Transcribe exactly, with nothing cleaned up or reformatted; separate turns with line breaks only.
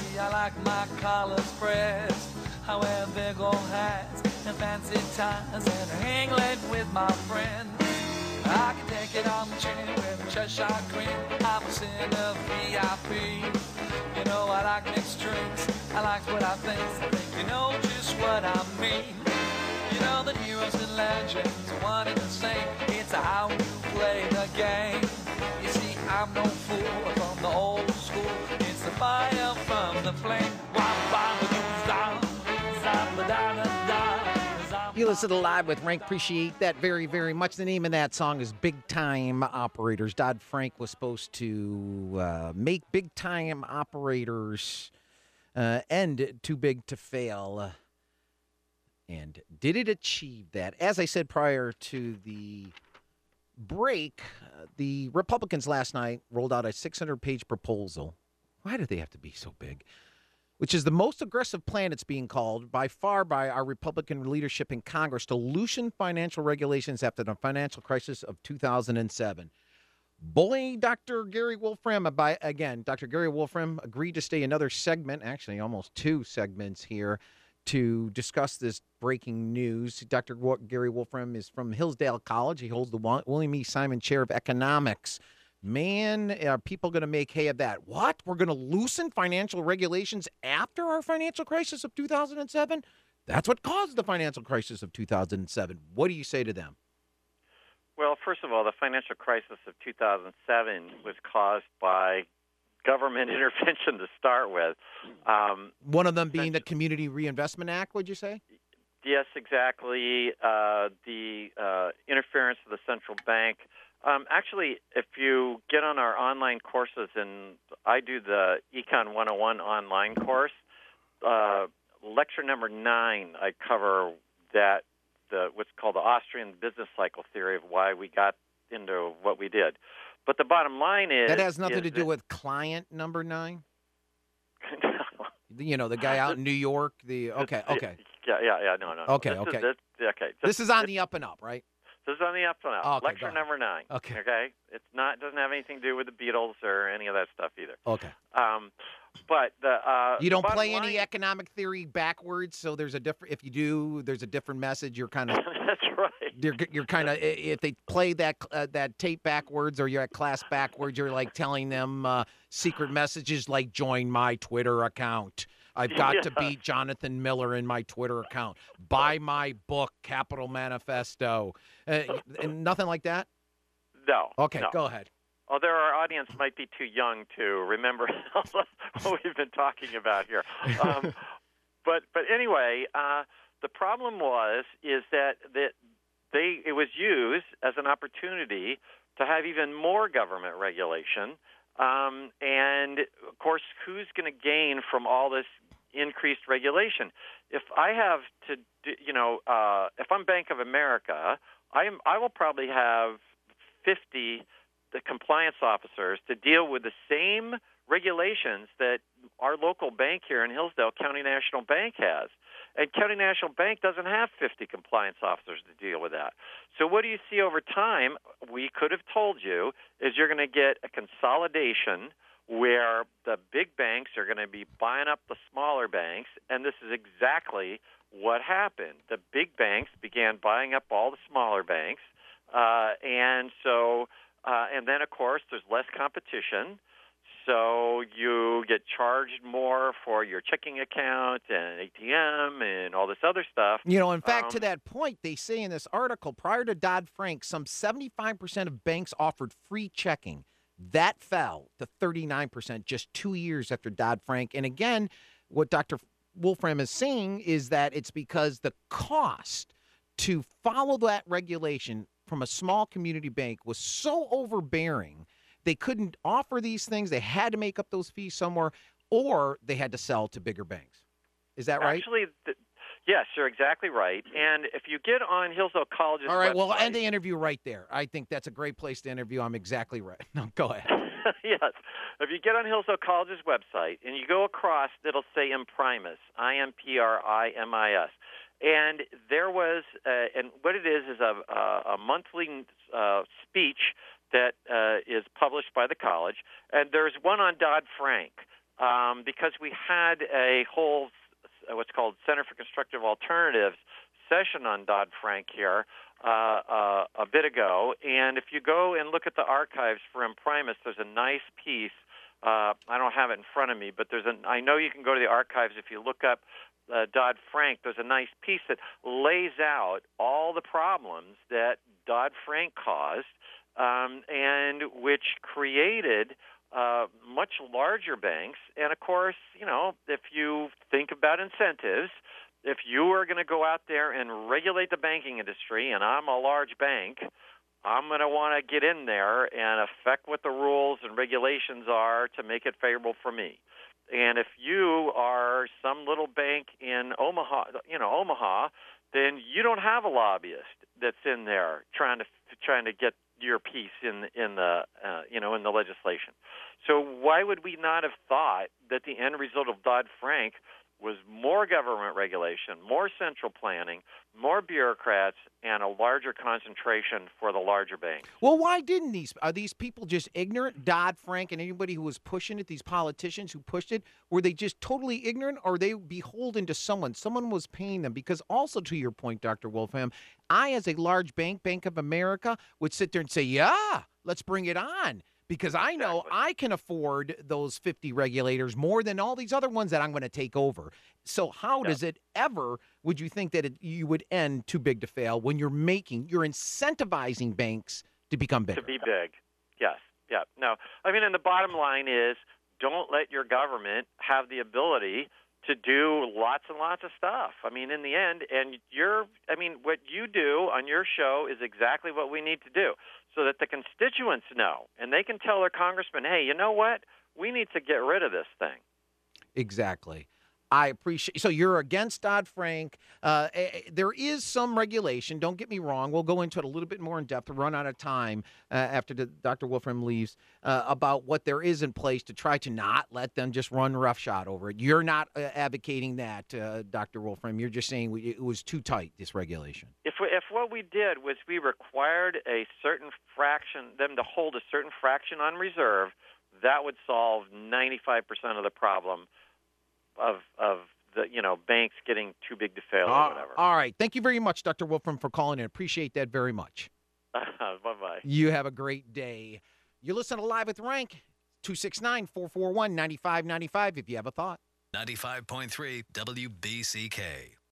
See, I like my collars pressed. I wear big old hats and fancy ties and hang late with my friends. I can take it on the chin with a Cheshire grin. I'm a sinner V I P. You know I like mixed drinks. I like what I think. I think you know just what I mean. You know that heroes and legends are one and the same. It's how you play the game. You see, I'm no fool from the old school. It's the fire from the flame.
You listen to Live with Rank. Appreciate that very, very much. The name of that song is Big Time Operators. Dodd-Frank was supposed to uh, make big time operators uh, end too big to fail. And did it achieve that? As I said prior to the break, uh, the Republicans last night rolled out a six hundred page proposal. Why do they have to be so big? Which is the most aggressive plan, it's being called, by far by our Republican leadership in Congress to loosen financial regulations after the financial crisis of two thousand seven. Boy, Doctor Gary Wolfram, by, again, Doctor Gary Wolfram agreed to stay another segment, actually almost two segments here, to discuss this breaking news. Doctor Gary Wolfram is from Hillsdale College. He holds the William E. Simon Chair of Economics. Man, are people going to make hay of that? What? We're going to loosen financial regulations after our financial crisis of two thousand seven? That's what caused the financial crisis of two thousand seven. What do you say to them?
Well, first of all, the financial crisis of two thousand seven was caused by government intervention to start with. Um,
One of them being the Community Reinvestment Act, would you say?
Yes, exactly. Uh, the uh, interference of the central bank. Um, actually, if you get on our online courses, and I do the Econ one oh one online course, uh, lecture number nine, I cover that, the what's called the Austrian business cycle theory of why we got into what we did. But the bottom line is...
That has nothing to
that,
do with client number nine? You know, the guy out in New York, the... Okay, okay.
Yeah, yeah, yeah, no, no.
Okay,
this
okay.
Is, this, okay.
This, this is on the up and up, right?
This is on the up and up.
Oh, okay,
lecture number nine.
Okay.
Okay. It's not doesn't have anything to do with the Beatles or any of that stuff either.
Okay.
Um, but the uh,
you don't
the
play
line,
any economic theory backwards, so there's a different. If you do, there's a different message. You're kind of.
That's right.
You're you're kind of if they play that uh, that tape backwards or you're at class backwards, you're like telling them uh, secret messages like join my Twitter account. I've got
yeah.
to beat Jonathan Miller in my Twitter account. Buy my book, Capital Manifesto. Uh, and nothing like that?
No.
Okay,
no.
go ahead.
Although our audience might be too young to remember what we've been talking about here. Um, but but anyway, uh, the problem was is that, that they it was used as an opportunity to have even more government regulation. Um, and, of course, who's going to gain from all this increased regulation? If I have to, do, you know, uh, if I'm Bank of America, I am, I will probably have fifty the compliance officers to deal with the same regulations that our local bank here in Hillsdale, County National Bank, has. And County National Bank doesn't have fifty compliance officers to deal with that. So what do you see over time? We could have told you is you're going to get a consolidation where the big banks are going to be buying up the smaller banks, and this is exactly what happened. The big banks began buying up all the smaller banks, uh, and so uh, and then, of course, there's less competition. So you get charged more for your checking account and A T M and all this other stuff.
You know, in fact,
um,
to that point, they say in this article, prior to Dodd-Frank, some seventy-five percent of banks offered free checking. That fell to thirty-nine percent just two years after Dodd-Frank. And again, what Doctor Wolfram is saying is that it's because the cost to follow that regulation from a small community bank was so overbearing. They couldn't offer these things. They had to make up those fees somewhere, or they had to sell to bigger banks. Is that right?
Actually, th- yes, you're exactly right. And if you get on Hillsdale College's
All right,
website,
well, we'll end the interview right there. I think that's a great place to interview. I'm exactly right. No, go ahead.
Yes. If you get on Hillsdale College's website and you go across, it'll say Imprimis, I M P R I M I S. And there was, uh, and what it is is a, a, a monthly uh, speech that uh, is published by the college, and there's one on Dodd-Frank. um, because we had a whole what's called Center for Constructive Alternatives session on Dodd-Frank here uh, uh, a bit ago. And if you go and look at the archives for Imprimis, there's a nice piece. Uh, I don't have it in front of me, but there's a. I know you can go to the archives if you look up uh, Dodd-Frank. There's a nice piece that lays out all the problems that Dodd-Frank caused, um, and which created uh, much larger banks. And of course, you know, if you think about incentives, if you are going to go out there and regulate the banking industry, and I'm a large bank, I'm going to want to get in there and affect what the rules and regulations are to make it favorable for me. And if you are some little bank in Omaha, you know, Omaha, then you don't have a lobbyist that's in there trying to trying to get your piece in in the uh, you know in the legislation. So why would we not have thought that the end result of Dodd-Frank was more government regulation, more central planning, more bureaucrats, and a larger concentration for the larger banks?
Well, why didn't these? Are these people just ignorant? Dodd-Frank and anybody who was pushing it, these politicians who pushed it, were they just totally ignorant, or are they beholden to someone? Someone was paying them. Because also, to your point, Doctor Wolfram, I, as a large bank, Bank of America, would sit there and say, yeah, let's bring it on. Because I know exactly. I can afford those fifty regulators more than all these other ones that I'm going to take over. So how yeah. does it ever, would you think that it, you would end too big to fail when you're making, you're incentivizing banks to become bigger?
To be big, yes. Yeah. No, I mean, and the bottom line is don't let your government have the ability to do lots and lots of stuff. I mean, in the end, and you're, I mean, what you do on your show is exactly what we need to do, so that the constituents know, and they can tell their congressman, hey, you know what? We need to get rid of this thing.
Exactly. I appreciate. So you're against Dodd-Frank. Uh, there is some regulation. Don't get me wrong. We'll go into it a little bit more in depth. To run out of time uh, after the, Doctor Wolfram leaves uh, about what there is in place to try to not let them just run roughshod over it. You're not uh, advocating that, uh, Doctor Wolfram. You're just saying we, it was too tight, this regulation.
If we, if what we did was we required a certain fraction, them to hold a certain fraction on reserve, that would solve ninety-five percent of the problem of of the you know banks getting too big to fail or whatever.
All right. Thank you very much, Doctor Wolfram, for calling in. Appreciate that very much.
Bye-bye.
You have a great day. You listen to Live with Rank, two six nine, four four one, nine five nine five if you have a thought.
ninety-five point three W B C K.